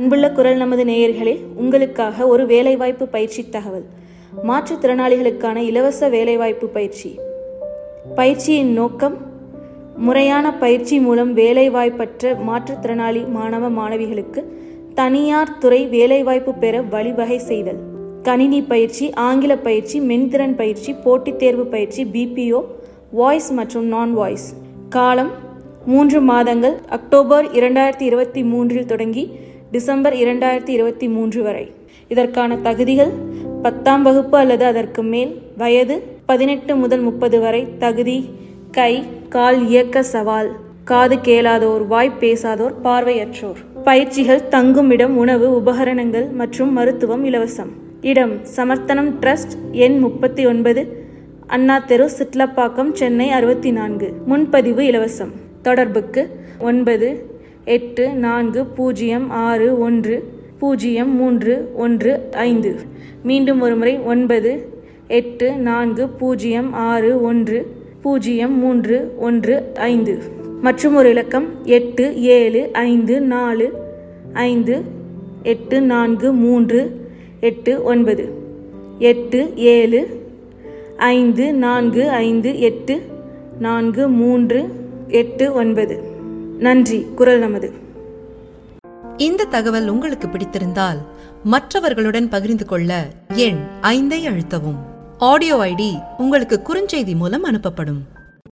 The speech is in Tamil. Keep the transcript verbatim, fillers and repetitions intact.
அன்புள்ள குரல் நமது நேயர்களே, உங்களுக்காக ஒரு வேலைவாய்ப்பு பயிற்சி தகவல். மாற்றுத்திறனாளிகளுக்கான இலவச வேலைவாய்ப்பு பயிற்சி. பயிற்சியின் நோக்கம், முறையான பயிற்சி மூலம் வேலைவாய்ப்பற்ற மாற்றுத்திறனாளி மாணவ மாணவிகளுக்கு தனியார் துறை வேலைவாய்ப்பு பெற வழிவகை செய்தல். கணினி பயிற்சி, ஆங்கில பயிற்சி, மென்திறன் பயிற்சி, போட்டித் தேர்வு பயிற்சி, பிபிஓ, வாய்ஸ் மற்றும் நான் வாய்ஸ். காலம் மூன்று மாதங்கள், அக்டோபர் இரண்டாயிரத்தி இருபத்தி மூன்றில் தொடங்கி டிசம்பர் இரண்டாயிரத்தி இருபத்தி மூன்று வரை. இதற்கான தகுதிகள்: பத்தாம் வகுப்பு அல்லது அதற்கு மேல், வயது பதினெட்டு முதல் முப்பது வரை, தகுதி கை கால் இயக்க சவால், காது கேளாதோர், வாய் பேசாதோர், பார்வையற்றோர். பயிற்சிகள், தங்குமிடம், உணவு, உபகரணங்கள் மற்றும் மருத்துவம் இலவசம். இடம்: சமர்த்தனம் ட்ரஸ்ட், எண் முப்பத்தி ஒன்பது, அண்ணா தெரு, சிட்லப்பாக்கம், சென்னை அறுபத்தி நான்கு. முன்பதிவு இலவசம். தொடர்புக்கு ஒன்பது எட்டு நான்கு பூஜ்ஜியம் ஆறு ஒன்று பூஜ்ஜியம் மூன்று ஒன்று ஐந்து. மீண்டும் ஒருமுறை ஒன்பது எட்டு நான்கு பூஜ்ஜியம் ஆறு ஒன்று பூஜ்ஜியம் மூன்று ஒன்று ஐந்து. மற்றும் ஒரு இலக்கம் எட்டு ஏழு ஐந்து நாலு ஐந்து எட்டு நான்கு மூன்று எட்டு ஒன்பது. எட்டு ஏழு ஐந்து நான்கு ஐந்து எட்டு நான்கு மூன்று எட்டு ஒன்பது. நன்றி. குரல் நமது. இந்த தகவல் உங்களுக்கு பிடித்திருந்தால் மற்றவர்களுடன் பகிர்ந்து கொள்ள எண் ஐந்தை அழுத்தவும். ஆடியோ ஐடி உங்களுக்கு குறுஞ்செய்தி மூலம் அனுப்பப்படும்.